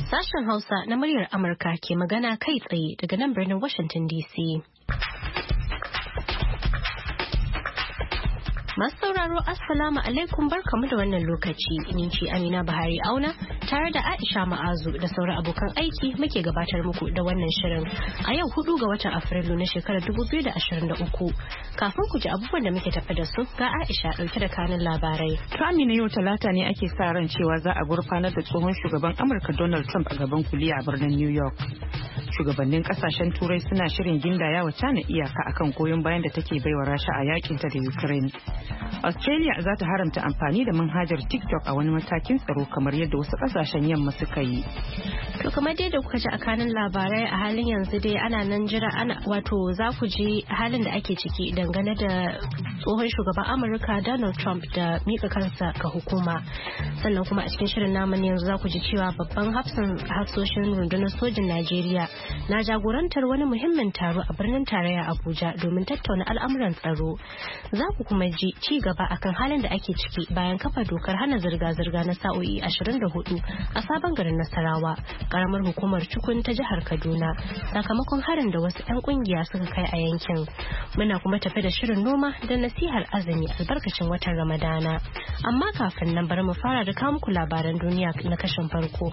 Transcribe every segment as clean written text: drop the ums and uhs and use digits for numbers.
Sashen Hausa na muryar Amurka ke magana kai tsaye daga nan birnin Washington DC. Masu sauraro Assalamu alaikum barkamu da wannan lokaci. Ni ce Amina Buhari Auna tare da Aisha Ma'azu da sauran abokan aiki muke gabatar muku da wannan shirin a yau 4 ga watan Afrilu na shekarar 2023. Kafin ku ji abubuwan da muke tafi da su ga Aisha dauke da kanin labarai. To Amina, yau Talata ne ake sa ran cewa za a gurfanar da tsohon shugaban Amurka Donald Trump a gaban kuliya a birnin New York. Shugabannin kasashen Turai suna shirin gindaya wa China iyaka akan goyon bayan da take baiwa Rasha a yakin ta da Ukraine. Australia za ta haramta amfani da manhajar TikTok a wani matakin tsaro kamar yadda wasu kasashen yamma suka yi. To kamar dai da kuka ji a kanin labarai a halin yanzu dai ana nan jira wato za ku ji halin da ake ciki dangane da tsohon shugaban Amurka Donald Trump da mika kansa ga hukuma. Sannan kuma a cikin shirin namu yanzu za ku ji cewa babban hafsoshin rundunar sojin Najeriya na jagorantar wani muhimmin taro a birnin tarayya Abuja domin tattauna al'amuran tsaro. Za ku kuma ji ci gaba akan halin da ake ciki bayan kafa dokar hana zirga-zirga na sa'o'i 24 a sabon garin Nasarawa, karamar hukumar Cikun ta jihar Kaduna, sakamakon harin da wasu 'yan kungiya suka kai a yankin. Muna kuma tafi da shirin noma da nasihar azumi albarkacin watan Ramadana. Amma kafin nan bari mu fara da kawo muku labaran duniya na kashin farko.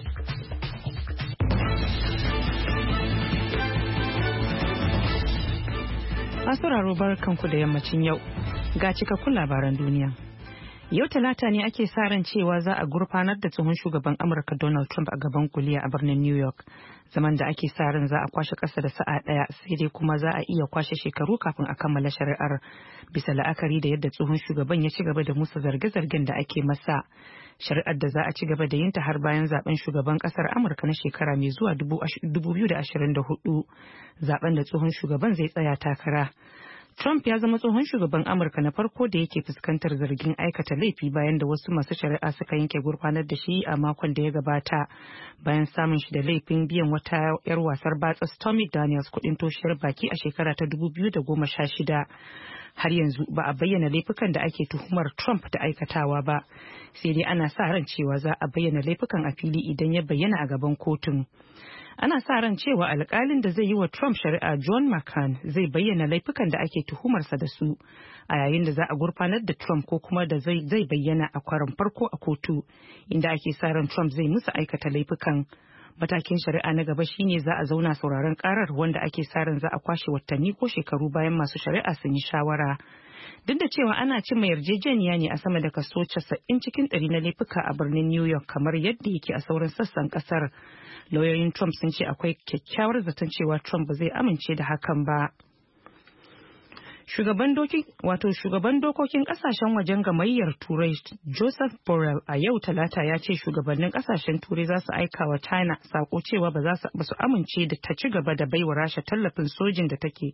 Masu barkanku da yammacin yau. Ga cikakkun labaran duniya. Yau Talata ne ake sa ran cewa za a gurfanar da tsohon shugaban Amurka Donald Trump a gaban kuliya a birnin New York. Zaman da ake sa ran za a kwashe ƙasa da sa'a ɗaya, sai dai kuma za a iya kwashe shekaru kafin a kammala shari'ar, bisa la'akari da yadda tsohon shugaban ya ci gaba da musu zarge-zargen da ake masa. Shari'ar da za a ci gaba da yinta har bayan zaben shugaban ƙasar Amurka na shekara mai zuwa 2024, zaben da tsohon shugaban zai tsaya takara. Trump ya zama tsohon shugaban Amurka na farko da yake fuskantar zargin aikata laifi bayan da wasu masu shari'a suka yanke gurfanar da shi a makon da ya gabata, bayan samun shi da laifin biyan wata 'yar wasar batsa Stormy Daniels kuɗin toshiyar baki a shekara ta 2016. Har yanzu ba a bayyana laifukan da ake tuhumar Trump da aikatawa ba, sai dai ana sa ran cewa za a bayyana laifukan a fili idan ya bayyana a gaban kotun. Ana sa ran cewa alkalin da zai yi wa Trump shari'a John McCain zai bayyana laifukan da ake tuhumarsa da su a yayin da za a gurfanar da Trump, ko kuma da zai bayyana a karon farko a kotu, inda ake sa ran Trump zai musu aikata laifukan. Matakin shari'a na gaba shine za a zauna sauraron karar, wanda ake sa ran za a kwashe watanni ko shekaru bayan masu shari'a sun yi shawara. Duk da cewa ana cimma yarjejeniya ne a sama da kaso 90 cikin 100 na laifuka a birnin New York kamar yadda yake a sauran sassan kasar, lauyoyin Trump sun ce akwai kyakkyawar zaton cewa Trump ba zai amince da hakan ba. Shugaban dokokin kasashen wajen gamayyar Turai Joseph Borrell a yau Talata ya ce shugabannin kasashen Turai za su aika wa China sako cewa ba su amince da ta ci gaba da baiwa Rasha tallafin soji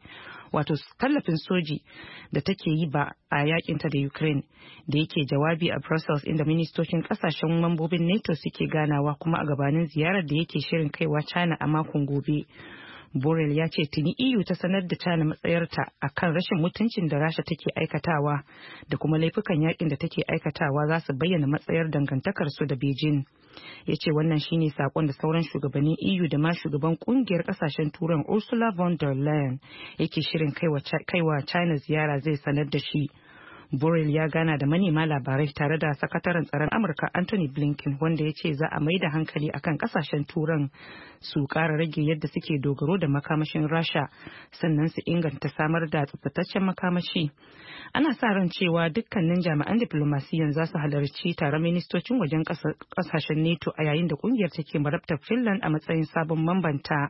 da take yi ba a yakinta da Ukraine, da yake jawabi a Brussels inda ministocin kasashen mambobin NATO suke ganawa kuma a gabanin ziyarar da yake shirin kaiwa China a makon gobe. Borrell ya ce tuni EU ta sanar da China matsayarta akan rashin mutuncin da Rasha take aikatawa da kuma laifukan yakin da take aikatawa za su bayyana matsayar dangantakar su da Beijing. Ya ce wannan shine sakon da sauran shugabannin EU da ma shugaban kungiyar kasashen Turan Ursula von der Leyen yake shirin kaiwa China ziyara zai sanar da shi. Borrell ya gana da manema labarai tare da sakataren tsaron Amurka Anthony Blinken, wanda ya ce za a mai da hankali akan kasashen Turan su ƙara rage yadda suke dogaro da makamashin Rasha, sannan su inganta samar da tsaftataccen makamashi. Ana sa ran cewa dukkanin jami'an diplomasiyan za su halarci taron ministocin wajen kasashen NATO a yayin da kungiyar take marabtar Finland a matsayin sabon mambanta.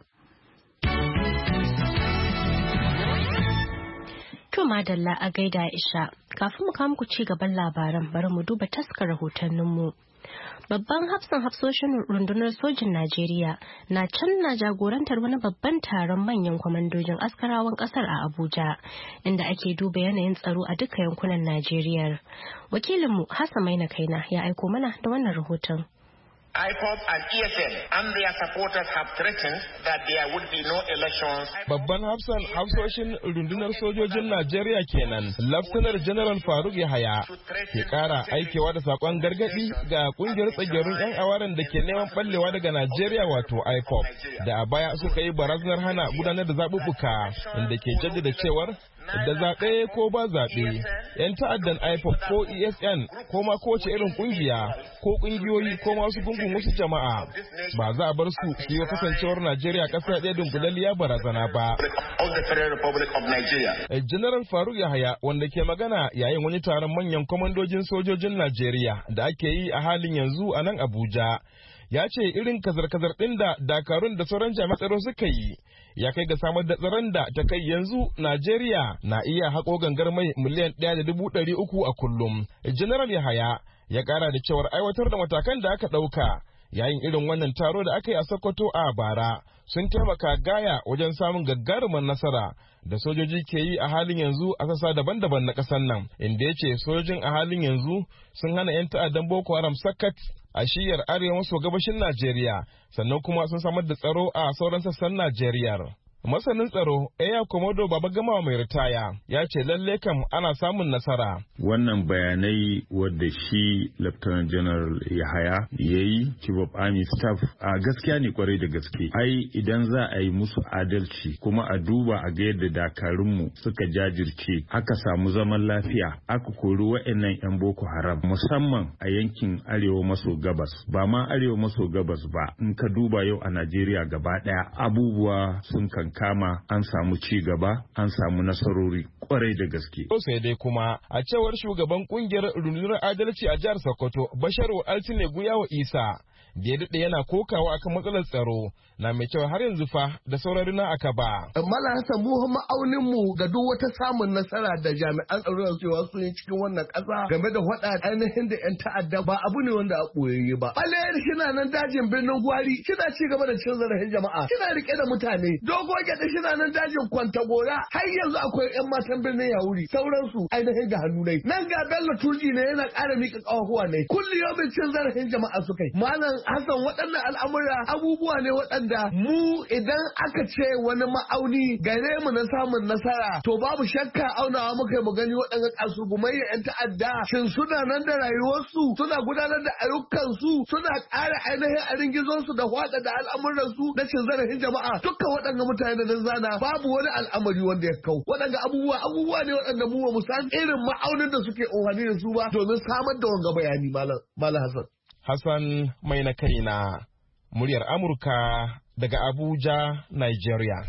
To madalla a gaida Aisha. Kafin mu kawo muku ci gaban labaran, bari mu duba taskar rahotanninmu. Babban hafsoshin rundunar sojin Najeriya na jagorantar wani babban taron manyan kwamandojin askarawan kasar a Abuja, inda ake duba yanayin tsaro a duka yankunan Najeriya. Wakilinmu Hassan Maina Kaina ya aiko mana da wannan rahoton. IPOB and ESN and their supporters have threatened that there would be no elections. Babban hafsoshin rundunar sojojin Najeriya kenan, Laftanar General Faruk Yahaya ke kara aikewa da sakon gargadi ga kungiyar tsagerun 'yan awaren da ke neman ballewa daga Najeriya wato IPOB da a baya suka yi barazanar hana gudanar da zaɓuɓɓuka inda ke jaddada cewar da zaɓe ko ba zaɓe, 'yan ta'addan IPOB ko ESN ko ma kowace irin ƙungiya ko ƙungiyoyi ko masu gungun wasu jama'a ba za a bar su yi wa kasancewar Najeriya ƙasa ɗaya dunkulalliya barazana ba. General Faruk Yahaya wanda ke magana yayin wani taron manyan kwamandojin sojojin Najeriya da ake yi a halin yanzu a nan Abuja. Ya ce irin kazar-kazar ɗin da dakarun da sauran jami'an tsaro suka yi ya kai ga samar da tsaron da ta kai yanzu Najeriya na iya haƙo gangar mai miliyan 1.300 a kullum. General Yahaya ya ƙara da cewar aiwatar da matakan da aka ɗauka yayin irin wannan taro da aka yi a Sokoto a bara sun taimaka gaya wajen samun gagarumar nasara da sojoji ke yi a halin yanzu a sassa daban-daban na ƙasar nan, inda ya ce sojojin a halin yanzu sun hana 'yan ta'addan Boko Haram sakat a shiyar arewa maso gabashin Najeriya, sannan kuma sun samar da tsaro a sauran sassan Najeriya. Masanin tsaro Eya Komodo Baba Gama mai ritaya ya ce lalle kam ana samun nasara. Wannan bayanai wadda shi Lieutenant General Yahaya ya yi Chief of Army Staff a gaskiya ne kwarai da gaske. Ai idan za a yi musu adalci kuma a duba a ga yadda dakarunmu suka jajirce aka samu zaman lafiya aka kori wa'annan 'yan Boko Haram musamman a yankin arewa maso gabas ba ma arewa maso gabas ba in ka duba yau a Najeriya gaba daya abubuwa sun kama an samu ci gaba an samu nasarori kwarai da gaske. Sai dai kuma a cewar shugaban kungiyar rundunar adalci a jihar Sokoto Basharu Altine Guyawa Isa da ya daɗe yana kokawa akan matsalar tsaro na mai cewa har yanzu fa da saurari na aka ba. Mala Hassan mu ma'aunin mu ga duk wata samun nasara da jami'an tsaro da cewa sun yi cikin wannan ƙasa game da faɗa ainihin da 'yan ta'adda ba abu ne wanda a ɓoyayye ba. Ɓalayar shina nan dajin birnin Gwari kina ci gaba da cin zarafin jama'a kina rike da mutane dogo gyaɗa shina nan dajin Kwantagora har yanzu akwai 'yan matan birnin Yawuri sauransu ainihin da hannu ne. Nan ga Bello Turji ne yana ƙara miƙa ƙafafuwa ne kulli yau cin zarafin jama'a su kai. Malam Hassan waɗannan al'amura abubuwa ne waɗanda mu idan aka ce wani ma'auni gare mu na samun nasara to babu shakka aunawa muka mu gani waɗanda kasugumayya 'yan ta'adda shin suna nan da rayuwarsu suna gudanar da ayyukansu suna ƙara ainihin a ringizonsu da hwada da al'amuransu na cin zarafin jama'a dukkan waɗanda mutane da zana babu wani al'amari wanda ya kau waɗanda abubuwa ne waɗanda mu ba mu san irin ma'aunin da suke amfani da su ba domin samar da wanga bayani malam Hassan. Hassan mai na kaina, muryar Amurka daga Abuja, Nigeria.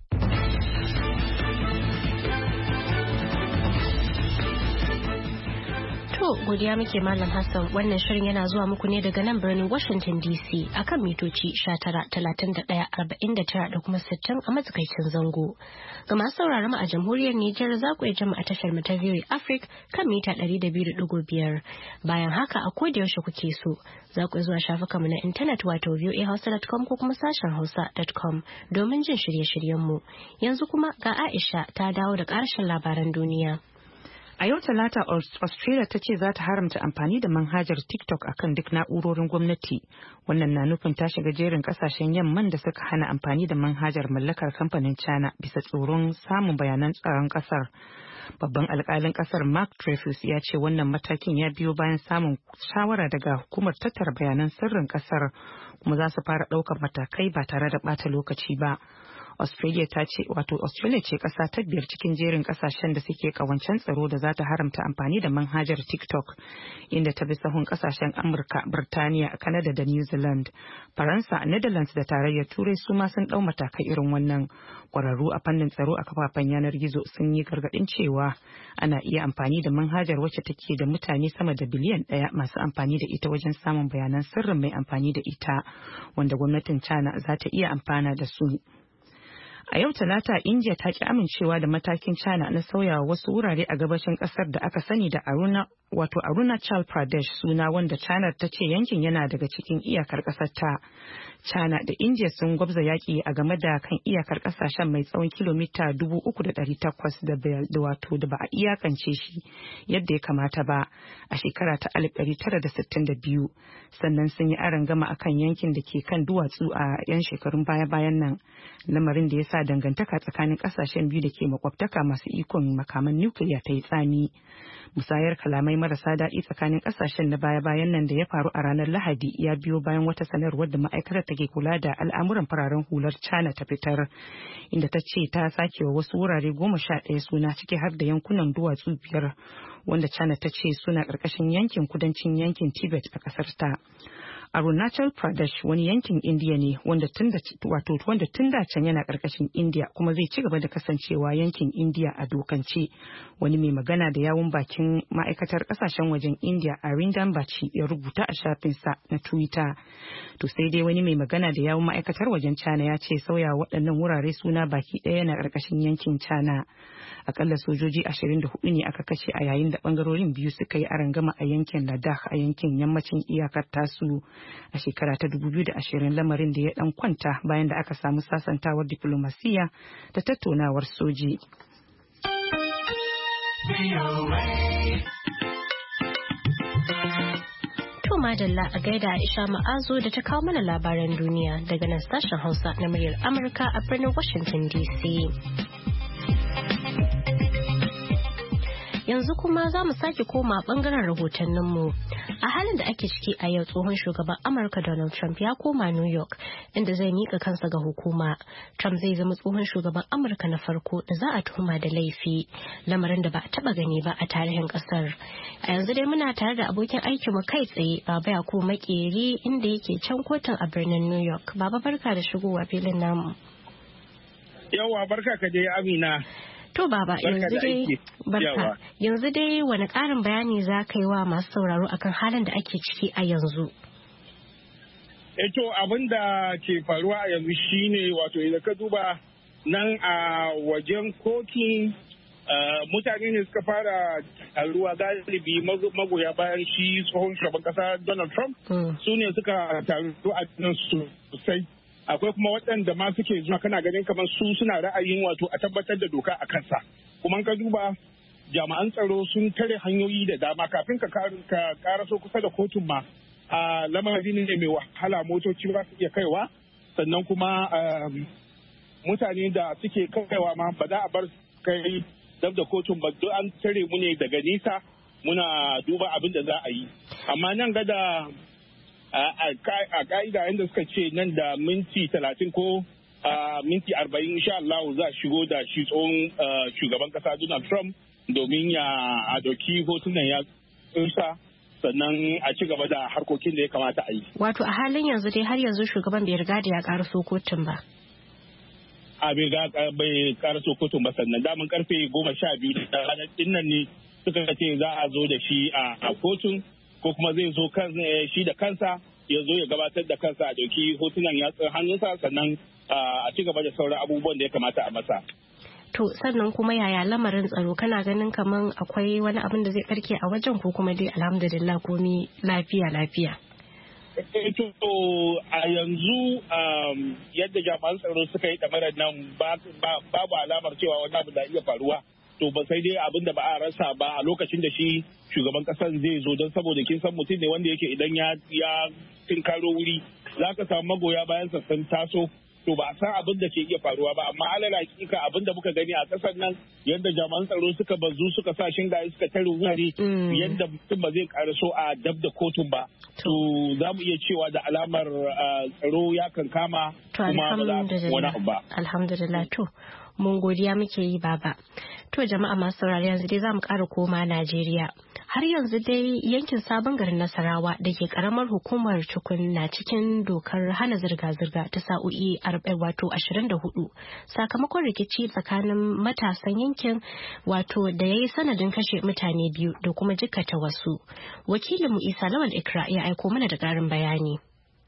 To, godiya muke Malam Hassan, wannan shirin yana zuwa muku ne daga nan birnin Washington DC akan mitoci 19,31,49 da kuma 60 a matsakaicin zango. Ga masu sauraron mu a jamhuriyar Nijar za ku iya jama a tashar mu ta VOA Africa kan mita 200.5. Bayan haka a koda yaushe kuke so, za ku zuwa shafukan mu na intanet wato voahausa.com ko kuma sashen hausa.com domin jin shirye-shiryen mu. Yanzu kuma ga Aisha ta dawo da ƙarshen labaran duniya. A yau Talata, Australia ta ce za ta haramta amfani da manhajar TikTok akan duk na'urorin gwamnati. Wannan na nufin ta shiga jerin kasashen yamman da suka hana amfani da manhajar mallakar kamfanin China bisa tsoron samun bayanan tsaron kasar. Babban alkalin kasar Mark Dreyfus ya ce wannan matakin ya biyo bayan samun shawara daga hukumar tattara bayanan sirrin kasar kuma za su fara ɗaukar matakai ba tare da ɓata lokaci ba. Australia ce kasa ta biyar cikin jerin kasashen da suke kawancen tsaro da za ta haramta amfani da manhajar TikTok, inda ta bi sahun kasashen Amurka, Birtaniya, Canada da New Zealand. Faransa, Netherlands da tarayyar Turai su ma sun dau matakai irin wannan. Kwararru a fannin tsaro a kafafen yanar gizo sun yi gargadin cewa ana iya amfani da manhajar wacce take da mutane sama da biliyan 1 masu amfani da ita wajen samun bayanan sirrin mai amfani da ita, wanda gwamnatin China za ta iya amfana da su. A yau Talata, India ta ki amincewa da matakin China na sauya wasu wurare a gabashin kasar da aka sani da Arunachal Pradesh suna, wanda China ta ce yankin yana daga cikin iyakar kasar ta. China da India sun gwabza yaki a game da kan iyakar kasashen mai tsawon kilomita 3,800 da ba a iyakance shi yadda ya kamata ba a shekara ta 1962. Sannan sun yi arangama akan yankin da ke kan duwatsu a 'yan shekarun baya-bayan nan, lamarin da ya sa dangantaka tsakanin kasashen biyu da ke makwabtaka masu ikon makaman nukiliya ta yi tsami. Musayar kalamai marasa daɗi tsakanin kasashen na baya-bayan nan da ya faru a ranar Lahadi ya biyo bayan wata sanarwar da ma'aikatar take kula da al'amuran fararen hular China ta fitar, inda ta ce ta sake wa wasu wurare 11 suna, ciki har da yankunan duwatsu 5 wanda China ta ce suna ƙarƙashin yankin kudancin yankin Tibet a ƙasar ta. Arunachal Pradesh wani yankin India ne wanda tun da can yana karkashin India kuma zai ci gaba da kasancewa yankin India a dokance. Wani mai magana da yawun bakin ma'aikatar kasashen wajen India, Arindam Bachi, ya rubuta a shafinsa na Twitter. To sai dai wani mai magana da yawun ma'aikatar wajen China ya ce sauya waɗannan wurare suna baki ɗaya yana karkashin yankin China. Akalla sojoji 24 ne aka kashe a yayin da bangarorin biyu suka yi arangama a yankin Ladakh a yankin yammacin iyakar tasu a shekara ta 2020, lamarin da ya dan kwanta bayan da aka samu sasantawar diplomasiya da tattaunawar soji. To madalla a gaida Aisha Ma'azu da ta kawo mana labaran duniya daga nan sashen Hausa na muryar Amurka a birnin Washington DC. Yanzu kuma za mu sake koma bangaren rahotanninmu. A halin da ake ciki a yau, tsohon shugaban Amurka Donald Trump ya koma New York inda zai mika kansa ga hukuma. Trump zai zama tsohon shugaban Amurka na farko da za a tuhuma da laifi, lamarin da ba a taba gani ba a tarihin kasar. A yanzu dai muna tare da abokin aikinmu kai tsaye, Baba Yakubu Makeri, inda yake can kotun a birnin New York. Baba, barka da shigowa filin namu. Yawwa, barka ka dai Amina. To Baba, yanzu dai wani ƙarin bayani za ka yi wa masu sauraro akan halin da ake ciki a yanzu? To abin da ke faruwa a yanzu shine wato idan ka duba nan a wajen kotun mutane ne suka fara taruwa, galibi magoya bayan shi tsohon shugaban kasa Donald Trump su ne suka taru a nan sosai. Akwai kuma waɗanda ma suke zuwa kana ganin kamar su suna ra'ayin wato a tabbatar da doka a kansa. Kuma ka duba jami'an tsaro sun tare hanyoyi da dama kafin ka karaso kusa da kotun ma. Lamarin ne mai wahala, motoci ba su iya kaiwa, sannan kuma mutane da suke kaiwa ma ba za a bar kai dab da kotun ba, duk an tare mu ne daga nisa muna duba abin da za a yi. Amma nan gada a ka'ida yadda suka ce nan da minti 30 ko minti 40 insha Allah za a shigo da shi tsohon shugaban kasa Donald Trump domin ya doki hotunan ya tsinsa, sannan a ci gaba da harkokin da ya kamata a yi. Wato a halin yanzu dai har yanzu shugaban bai riga da ya karaso kotun ba. Bai karaso kotun ba, sannan damun karfe 12 da ranar dinnan ne suka ce za a zo da shi a kotun, ko kuma zai zo shi da kansa ya zo ya gabatar da kansa a dauki hotunan yatsun hannunsa, sannan a ci gaba da sauran abubuwan da ya kamata a masa. To sannan kuma yaya lamarin tsaro, kana ganin kaman akwai wani abin da zai karke a wajen, ko kuma dai alhamdulillah komi lafiya? To a yanzu yadda jami'an tsaro suka yi ɗamarar nan babu alamar cewa wani abu da iya faruwa. To ba sai dai abin da ba a rasa ba a lokacin da shi shugaban kasar zai zo, don saboda kin san mutum ne wanda yake idan ya tinkaro wuri za ka samu magoya bayan sassan taso. To ba a san abin da ke iya faruwa ba, amma alal hakika abin da muka gani a kasar nan yadda jami'an tsaro suka bazu suka sa shingaye suka tare wurare yadda mutum ba zai karaso a dab da kotun ba. To za mu iya cewa da alamar tsaro ya kankama kuma ba za a wani abu ba. Alhamdulillah, to mun godiya muke yi Baba. To jama'a masu saurari, yanzu dai za mu ƙara koma Najeriya. Har yanzu dai yankin Sabon Garin Nasarawa da ke karamar hukumar Tukun na cikin dokar hana zirga-zirga ta sa'o'i 24 sakamakon rikici tsakanin matasan yankin wato da ya yi sanadin kashe mutane 2 da kuma jikkata wasu. Wakilinmu Isa Lawal Ikra ya aiko mana da ƙarin bayani.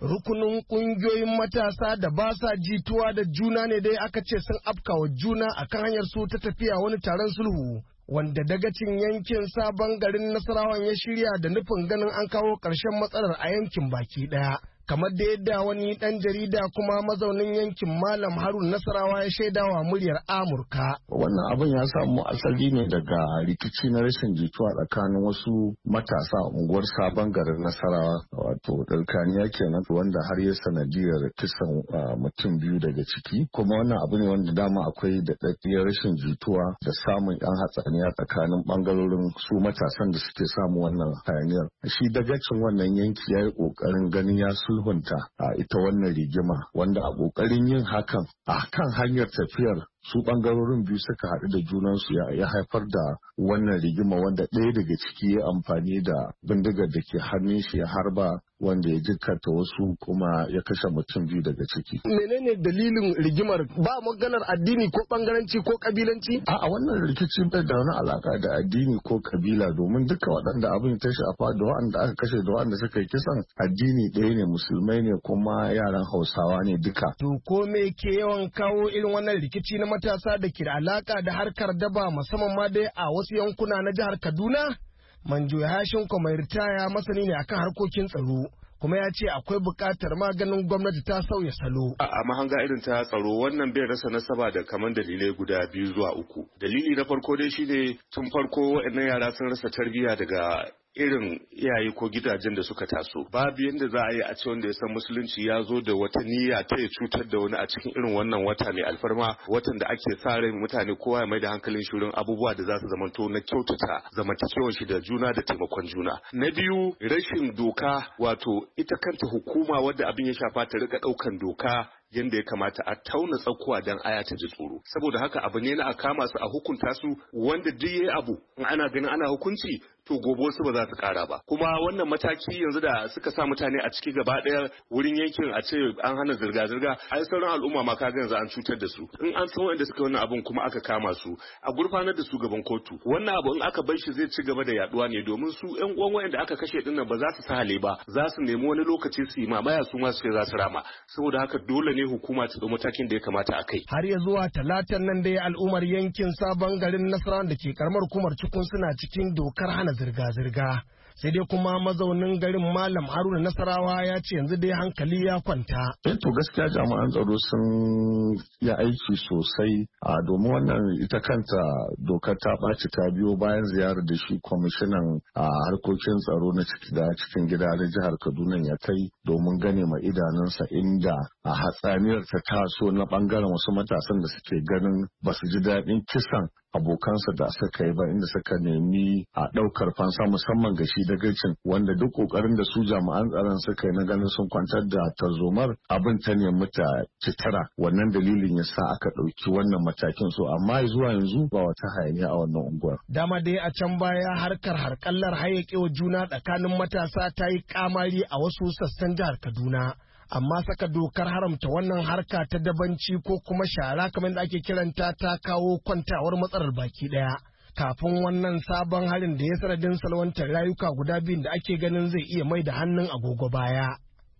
rukunin ƙungiyoyin matasa da ba sa jituwa da juna ne dai aka ce sun afkawa juna akan hanyar su ta tafiya wani taron sulhu wanda dagacin yankin Sabon Garin Nasarawan ya shirya da nufin ganin an kawo ƙarshen matsalar a yankin baki ɗaya. Kamar da yadda wani ɗan jarida kuma mazaunin yankin Malam Harun Nasarawa ya shaidawa muryar Amurka. Wannan abin ya samu asali ne daga rikici na rashin jituwa tsakanin wasu matasa a unguwar Sabon Garin Nasarawa, wato ɗarkaniya kenan, wanda har ya sanadiyar kisan mutum 2 daga ciki. Kuma wannan abu ne wanda dama akwai da daɗaɗɗiyar rashin jituwa da samun yan hatsaniya tsakanin ɓangarorin su matasan da suke samu wannan hayaniyar. Shi dagacin wannan yanki ya yi ƙoƙarin ganin ya sulhunta a ita wannan rigima, wanda a ƙoƙarin yin hakan a kan hanyar tafiyar su ɓangarorin biyu suka haɗu da junansu ya haifar da wannan rigima, wanda ɗaya daga ciki ya amfani da bindigar da ke hannun shi ya harba, wanda ya jikkata wasu kuma ya kashe mutum 2 daga ciki. Menene dalilin rigimar? Ba maganar addini ko bangaranci ko kabilanci? A wannan rikici bai da wani alaka da addini ko kabila, domin duka waɗanda abin ta shafa da waɗanda aka kashe da waɗanda suka yi kisan addini ɗaya ne, musulmai ne kuma yaran Hausawa ne duka. To ko me ke yawan kawo irin wannan rikici na matasa da ke da alaka da harkar daba, musamman ma dai a wasu yankuna na jihar Kaduna? Manjo Hashin mai ritaya masani ne akan harkokin tsaro, kuma ya ce akwai buƙatar maganin gwamnati ta sauya salo. A mahanga irin ta tsaro wannan bai rasa nasaba da kamar dalilai guda 2 zuwa 3. Dalili na farko dai shine tun farko waɗannan yara sun rasa tarbiyya daga irin iyaye ko gidajen da suka taso. Babu yadda za a yi a ce wanda ya san musulunci ya zo da wata niyya ta ya cutar da wani a cikin irin wannan wata mai alfarma, watan da ake sa rai mutane kowa ya mai da hankalin shirin abubuwa da za su zamanto na kyautata zamantakewar shi da juna da taimakon juna. Na biyu, rashin doka, wato ita kanta hukuma wadda abin ya shafa ta rika ɗaukan doka yadda ya kamata a tauna tsakuwa don aya ta ji tsoro. Saboda haka abu ne na a kama su a hukunta su, wanda duk yayi abu in ana ganin ana hukunci to gobe wasu ba za su kara ba. Kuma wannan mataki yanzu da suka sa mutane a ciki gaba ɗaya wurin yankin a ce an hana zirga-zirga, ai sauran al'umma ma ka yanzu an cutar da su. In an san wanda suka wannan abun kuma aka kama su, a gurfanar da su gaban kotu. Wannan abu in aka bar shi zai ci gaba da yaduwa ne, domin su ƴan uwan wayanda aka kashe din nan ba za su sahale ba, za su nemi wani lokaci su yi mamaya su ma su za su rama. Saboda haka dole ne hukuma ta ɗau matakin da ya kamata a kai. Har ya zuwa talatan nan dai al'ummar yankin Sabon Garin Nasarawa da ke karamar hukumar Cikun suna cikin dokar hana zirga-zirga. Sai dai kuma mazaunin garin Malam Haruna Nasarawa ya ce yanzu dai hankali ya kwanta. To gaskiya jami'an tsaro sun yi aiki sosai domin wannan ita kanta dokar ta ɓaci ta biyo bayan ziyarar da shi kwamishinan harkokin tsaro na cikin gida na jihar Kaduna ya kai domin gane ma idanunsa inda a hatsaniyar ta taso na bangaren wasu matasan da suke ganin ba su ji daɗin kisan abokansa da suka yi ba, inda suka nemi a ɗaukar fansa musamman ga shi dagacin, wanda duk ƙoƙarin da su jami'an tsaron suka yi na ganin sun kwantar da tarzomar abin ta nemi ta citara. Wannan dalilin ya sa aka ɗauki wannan matakin, so amma zuwa yanzu ba wata hayaniya a wannan unguwar. Dama dai a can baya harkallar hayyakewa juna tsakanin matasa ta yi kamari a wasu sassan jihar Kaduna. Amma saka dokar haramta wannan harka ta dabanci ko kuma shara kamar da ake kiranta ta kawo kwantawar matsalar baki daya. Kafin wannan sabon harin da ya sanadin salwantar rayuka guda biyun da ake ganin zai iya mai da hannun agogo baya.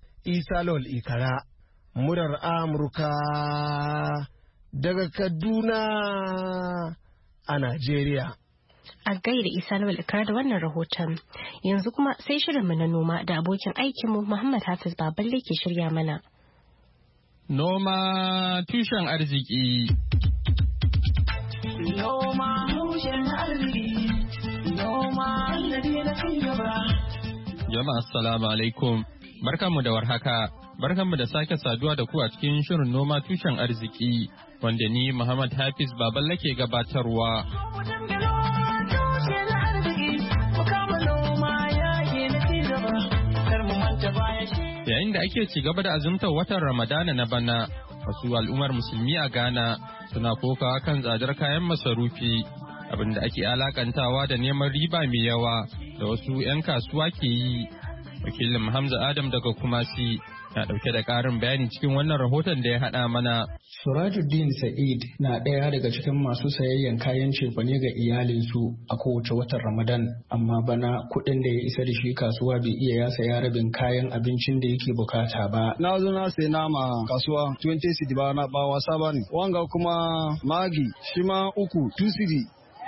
Isa Lawal Ikara, murar Amurka daga Kaduna a Najeriya. A gaida Isa Lawal Ikara da wannan rahoton. Yanzu kuma sai shirinmu na noma da abokin aikinmu Muhammad Hafiz Baballe ke shirya mana. Noma tushen arziki. Noma tushen arziki. Noma alladhi na cigaba. Jama'a assalamu alaikum. Barkanmu da warhaka. Barkanmu da sake saduwa da ku a cikin shirin noma tushen arziki wanda ni Muhammad Hafiz Baballe ke gabatarwa. Yayin da ake ci gaba da azumtar watan Ramadana na bana, wasu al'ummar musulmi a Ghana suna kokawa kan tsadar kayan masarufi, abinda ake alakantawa da neman riba mai yawa da wasu 'yan kasuwa ke yi. Wakilin Hamza Adam daga Kumasi na ɗauke da ƙarin bayani cikin wannan rahoton da ya haɗa mana. Surajuddin Sa'id na ɗaya daga cikin masu sayayyan kayan cefane ga iyalinsu a kowace watan Ramadan, amma bana kuɗin da ya isa da shi kasuwa bai iya ya saya rabin kayan abincin da yake bukata ba. Na zo na sai nama kasuwa 20 cedi ba wasa ba ne. Wanga kuma magi shi ma 2 cedi.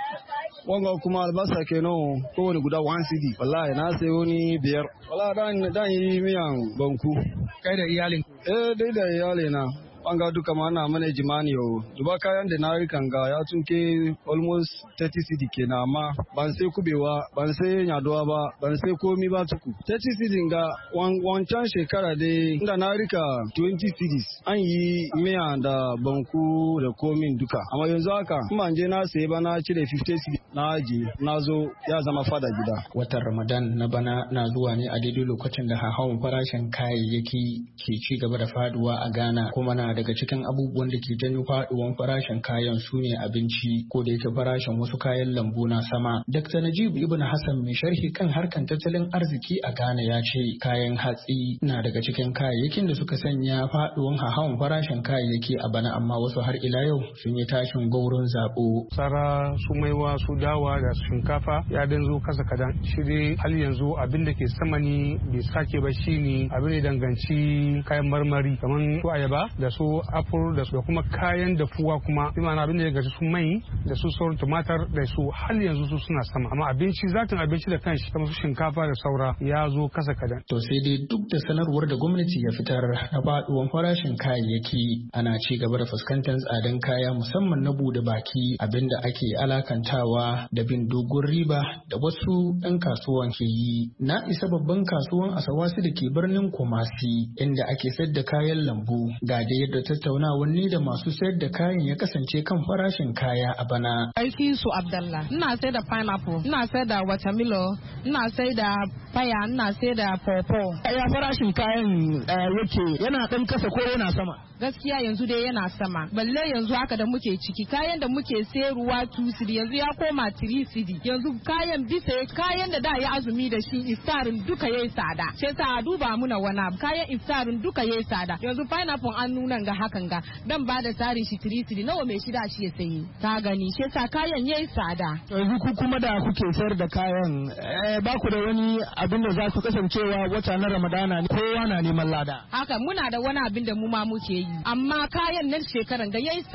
Wanga kuma albasa kenan kowane guda 1 cedi. Wallahi na sayo ni 5. Wallahi dan yi miyan banku. Kai da iyalin? Dai da iyalina. Wanga duka ma na mana jimani yau. Duba kayan da na rikan ga ya tunke almost 30 cedi kenan, amma ban sai kubewa, ban sai nyadowa ba, ban sai komi ba tuku. 30 cedi ga wancan shekara dai inda na rika 20 cedis an yi miya da banku da komin duka. Amma yanzu haka in ban je na sayi ba na cire 50 cedi na aji na zo ya zama fada gida. Watan Ramadan na bana na zuwa ne a daidai lokacin da hauhawar farashin kayayyaki ke ci gaba da faduwa a Ghana, kuma na daga cikin abubuwan da ke janyo faduwan farashin kayan su ne abinci, ko da yake farashin wasu kayan lambu na sama. Dr. Najib Ibn Hassan mai sharhi kan harkan tattalin arziki a Ghana ya ce kayan hatsi na daga cikin kayayyakin da suka sanya faduwan hawan farashin kayayyaki a bana, amma wasu har ila yau sun yi tashin gaurin zabo. Sara su maiwa su dawa da shinkafa ya dan zo kasa kadan. Shi dai hal yanzu abin da ke sama ni bai sake ba shine abin da danganci kayan marmari kamar su ayaba da su apple da kuma kayan dafuwa kuma bi ma'ana abin da ya gaji su mai da su sauran tumatar da su hal yanzu su suna sama, amma abinci zatin abinci da kanshi kamar su shinkafa da saura ya zo kasa kadan. To sai dai duk da sanarwar da gwamnati ya fitar na faduwan farashin kayayyaki, ana ci gaba da fuskantar tsadan kaya musamman na bude baki, abinda ake alakantawa da bin dogon riba da wasu 'yan kasuwan ke yi. Na isa babban kasuwan Asawasi da ke birnin Kumasi inda ake sayar da kayan lambu, ga da yadda tattaunawar ni da masu sayar da kayan ya kasance kan farashin kaya a bana. Aiki su Abdallah, ina sayar da pineapple, ina sayar da watermelon, ina sayar da paya, ina sayar da pawpaw. Ya farashin kayan yake, yana ɗan kasa ko yana sama? Gaskiya yanzu dai yana sama, balle yanzu haka da muke ciki kayan da muke sayarwa 2 cedi yanzu ya koma 3 cedi. Yanzu kayan bisa kayan da ya azumi da shi iftarin duka yayi tsada. Sai sa duba muna wani kayan iftarin duka yayi tsada. Yanzu pineapple an nuna ga hakan ga dan ba da tsarin shi 3 cedi nawa mai shida shi ya sayi. Ka gani sai sa kayan yayi tsada. Yanzu ku kuma da kuke sayar da kayan ba ku da wani abin da za ku kasancewa wata na Ramadana ne kowa na neman lada. Haka muna da wani abin da mu ma muke yi. Amma kayan nan shekaran ga yayi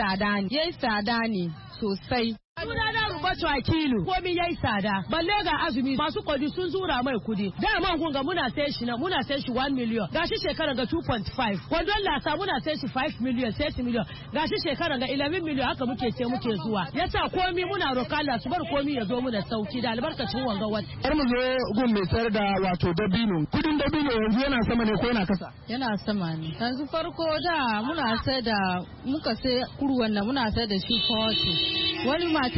tsada ne sosai. Sunana Rubatu Akilu, komi yayi tsada, balle ga azumi masu kudi sun zura mai kudi. Da kun ga muna sai shi 1 million, gashi shekaran ga 2.5. Kwandon lasa muna sai shi 5 million, 6 million, gashi shekaran ga 11 million haka muke zuwa. Yasa komi muna roƙa Allah su bar komi ya zo mu da sauki da albarkacin wanga wata. Har mu zo gun mai sayar da wato dabino. Kudin dabino yanzu yana sama ne ko yana kasa? Yana sama ne. Yanzu farko da muna sai da muka sai kurwan nan muna sai da shi 40. Wani ma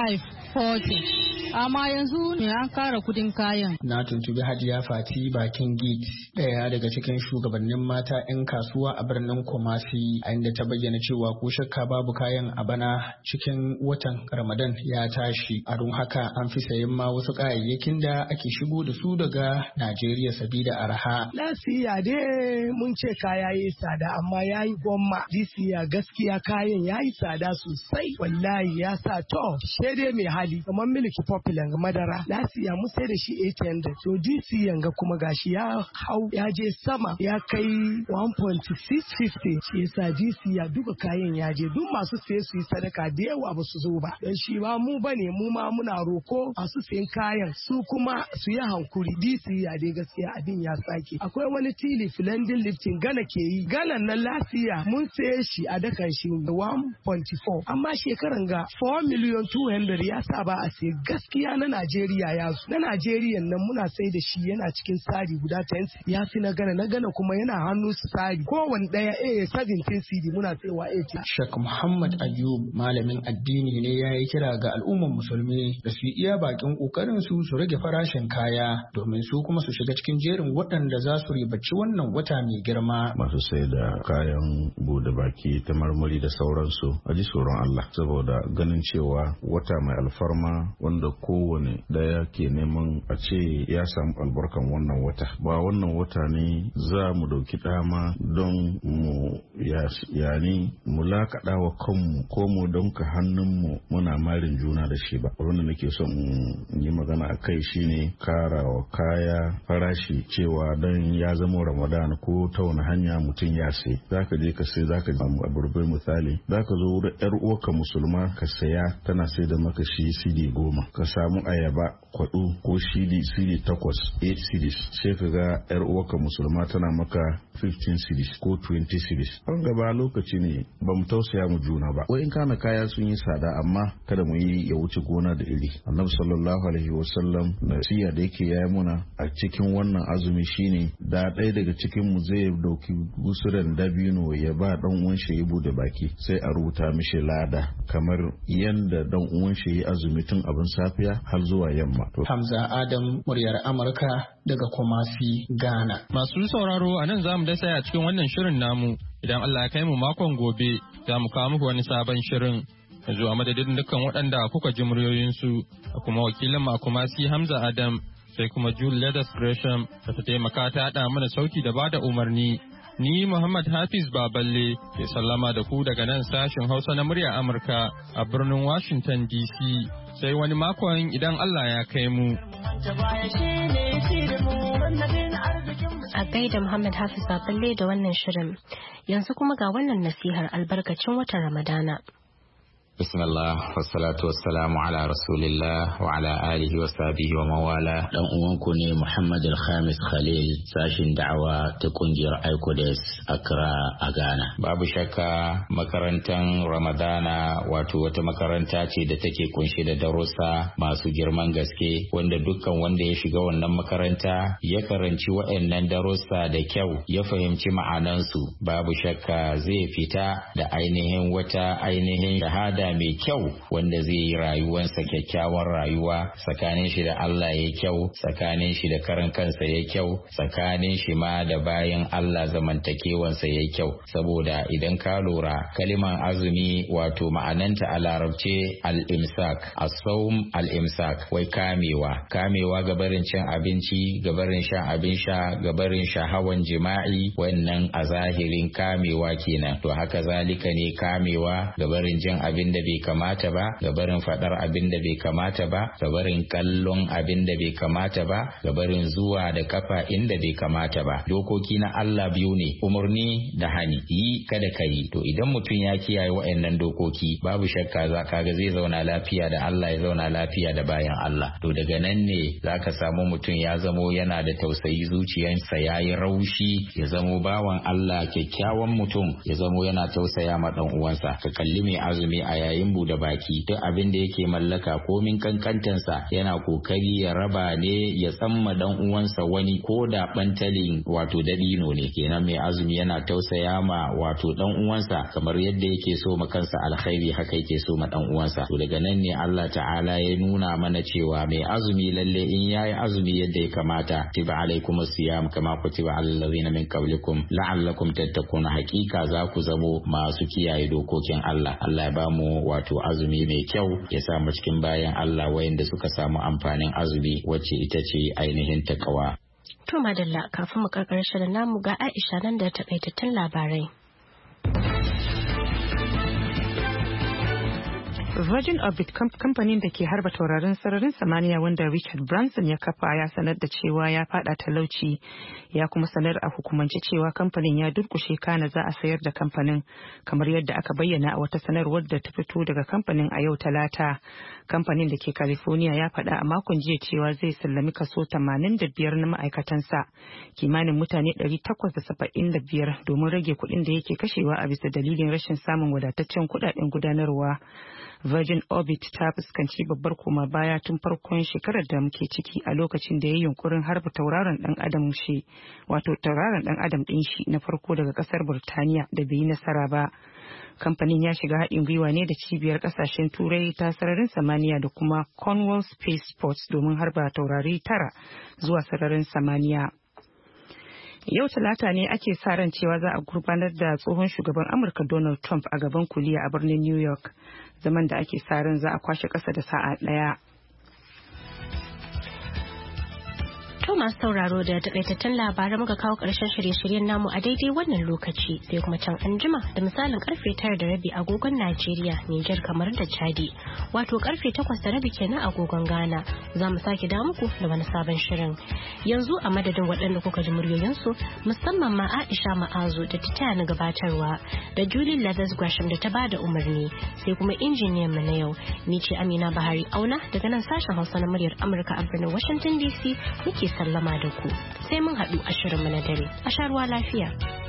35-40, amma yanzu ne an kara kudin kayan. Na tuntubi Hajiya Fati bakin gate, daya daga cikin shugabannin mata 'yan kasuwa a birnin Kumasi, a inda ta bayyana cewa ko shakka babu kayan a bana cikin watan Ramadan ya tashi, a don haka an fi sayen ma wasu kayayyakin da ake shigo da su daga Najeriya sabida arha. Lasiya dai mun ce kaya yayi tsada, amma yayi gwamma. Lisiya gaskiya kayan yayi tsada sosai, wallahi ya sa to shede mai hali kamar miliki popular madara lasiya mu sai da shi 800, to DC yanga kuma gashi ya hau ya je sama ya kai 1.650. shi yasa DC ya duka kayan ya je, duk masu saye su yi sadaka da yawa ba su zo ba, dan shi ba mu bane, mu ma muna roko masu sayen kayan su kuma su yi hankuri. DC ya dai gaskiya abin ya sake. Akwai wani tili filandin lifting Gana ke yi, ganan nan lasiya mun saye shi a dakan shi 1.4, amma shekaran ga 4,200,000 ya sa ba a sai. Gaskiya na Najeriya ya zo, na Najeriya nan muna sai da shi yana cikin sari guda 10 ya fi na Gana kuma yana hannu su sari kowane daya 17 CD muna saiwa 80. Sheikh Muhammad Ayub malamin addini ne ya yi kira ga al'ummar musulmi da su iya bakin kokarin su rage farashin kaya domin su kuma su shiga cikin jerin waɗanda za su ribaci wannan wata mai girma. Masu sai da kayan bude baki ta marmari da sauransu a ji tsoron Allah, saboda ganin cewa wata mai alfarma wanda kowane daya ke neman a ce ya samu albarkan wannan wata. Ba wannan wata ne za mu dauki dama don mu yani mu lakaɗa wa kanmu ko mu donka hannunmu muna marin juna da shi ba. Abin da nake son yi magana a kai shine karawa kaya farashi, cewa dan ya zama Ramadan ko ta wani hanya mutum ya sai. Zaka je ka sai, zaka samu aburbai misali, zaka zo wurin yar uwarka musulma ka saya tana sai da maka shi CD 10, ka samu ayaba kwado ko CD 8 CDs, sai ka ga yar uwarka musulma tana maka 15 CDs ko 20 CDs. An gaba lokaci ne ba mu tausaya mu juna ba. Wai in kana kaya sun yi tsada, amma kada mu yi ya wuce gona da iri. Annabi sallallahu alaihi wasallam nasiya da yake yayi muna a cikin wannan azumi shine da ɗaya daga cikin mu zai dauki gusuran dabino ya ba dan uwan shi ya bude baki, sai a rubuta mishi lada kamar yanda dan uwan shi ya azumi tun abin safiya har zuwa yamma. Hamza Adam, muryar Amurka daga Kumasi, Ghana. Masu sauraro, a nan zamu dasa a cikin wannan shirin namu. Idan Allah ya kai mu makon gobe, za mu kawo muku wani sabon shirin. Yanzu a madadin dukkan waɗanda kuka ji muryoyinsu, da kuma wakilin mu a Kumasi Hamza Adam, sai kuma Julie Leathers Gresham da ta taimaka ta haɗa mana sauti da bada umarni. Ni Muhammad Hafiz Baballe ke sallama da ku daga nan sashen Hausa na murya Amurka a birnin Washington DC. Sai wani makon idan Allah ya kai mu. A gaida Muhammad Hafiz Baballe da wannan shirin. Yanzu kuma ga wannan nasihar albarkacin watan Ramadana. Bismillah, wassalatu wassalamu ala rasulillah wa ala alihi wa sahbihi wa mawala. Dan uwanku ne Muhammad Al-Khamis Khalil, sashin da'awa ta kungiyar ICODES Accra a Ghana. Babu shakka makarantar Ramadana wato wata makaranta ce da take kunshe da darussa masu girman gaske, wanda dukkan wanda ya shiga wannan makaranta ya karanci waɗannan darussa da kyau, ya fahimci ma'anansu, babu shakka zai fita da wata shahada mai kyau, wanda zai yi rayuwarsa kyakkyawar rayuwa, tsakanin shi da Allah ya kyau, tsakanin shi da karan kansa ya kyau, tsakanin shi ma da bayan Allah zamantakewansa ya kyau. Saboda idan ka lura kaliman azumi wato ma'ananta a larabce al-imsak, as-sawm al-imsak, wai kamewa gabarin cin abinci, gabarin shan abin sha, gabarin shahawan jima'i, wannan a zahirin kamewa kenan. To haka zalika ne kamewa gabarin jin abin da bai kamata ba, gabarin fadar abin da bai kamata ba, gabarin kallon abin da bai kamata ba, gabarin zuwa da kafa inda bai kamata ba. Dokoki na Allah biyu ne, umarni da hani, yi kada ka yi. To idan mutum ya kiyaye waɗannan dokoki, babu shakka za ka ga zai zauna lafiya da Allah, ya zauna lafiya da bayan Allah. To daga nan ne za ka samu mutum ya zamo yana da tausayi, zuciyarsa ya yi raushi, ya zamo bawan Allah, kyakkyawan mutum, ya zamo yana tausaya ma dan uwansa. Ka kalli mai azumi a yayin bude baki, duk abin da yake mallaka komin kankantansa yana kokari ya raba ne, ya tsamma dan uwansa wani ko da bantalin wato dabino ne. Kenan mai azumi yana tausaya ma wato dan uwansa, kamar yadda yake so ma kansa alkhairi, haka yake so ma dan uwansa. To daga nan ne Allah ta'ala ya nuna mana cewa mai azumi lalle in yayi azumi yadda ya kamata, tiba alaikumus siyam kama kutiba alal ladzina min qablikum la'allakum tattaquna, hakika za ku zamo masu kiyaye dokokin Allah. Allah ya ba mu wato azumi mai kyau, ya sa mu cikin bayan Allah wayanda suka samu amfanin azumi, wacce ita ce ainihin takawa. To madalla, kafin mu karkar shirin namu ga Aisha nan da takaitattun labarai. Virgin Orbit kamfanin da ke harba taurarin sararin samaniya wanda Richard Branson ya kafa ya sanar da cewa ya fada talauci, ya kuma sanar a hukumance cewa kamfanin ya durkushe kana za a sayar da kamfanin, kamar yadda aka bayyana a wata sanarwar da ta fito daga kamfanin a yau Talata. Kamfanin da ke California ya faɗa a makon jiya cewa zai sallami kaso 85 na ma'aikatansa, kimanin mutane 875, domin rage kuɗin da yake kashewa a bisa dalilin rashin samun wadataccen kuɗaɗen gudanarwa. Virgin Orbit ta fuskanci babbar koma baya tun farkon shekarar da muke ciki, a lokacin da ya yi yunkurin harba tauraron dan adam din shi na farko daga kasar Burtaniya da bai yi nasara ba. Kamfanin ya shiga haɗin gwiwa ne da cibiyar ƙasashen turai ta sararin samaniya da kuma Cornwall Space Ports domin harba taurari 9 zuwa sararin samaniya. Yau Talata ne ake sa ran cewa za a gurfanar da tsohon shugaban Amurka Donald Trump a gaban kuliya a birnin New York, zaman da ake sa ran za a kwashe ƙasa da sa'a ɗaya. To masu sauraro da takaitattun labaran muka kawo ƙarshen shirye-shiryen namu a daidai wannan lokaci sai kuma can anjima da misalin karfe 9:30 agogon Najeriya, Nijar kamar da Chadi. Wato karfe 8:30 kenan agogon Ghana. Za mu sake da muku da wani sabon shirin. Yanzu a madadin waɗanda kuka ji muryoyinsu musamman ma Aisha Ma'azu da ta taya ni gabatarwa da Julie Leathers Gresham da ta bada umarni sai kuma injiniyan mu na yau. Ni ce Amina Bahari Auna daga nan sashen Hausa na muryar Amurka a birnin Washington DC muke sallama da ku sai mun haɗu a shirinmu na dare a sha ruwa lafiya.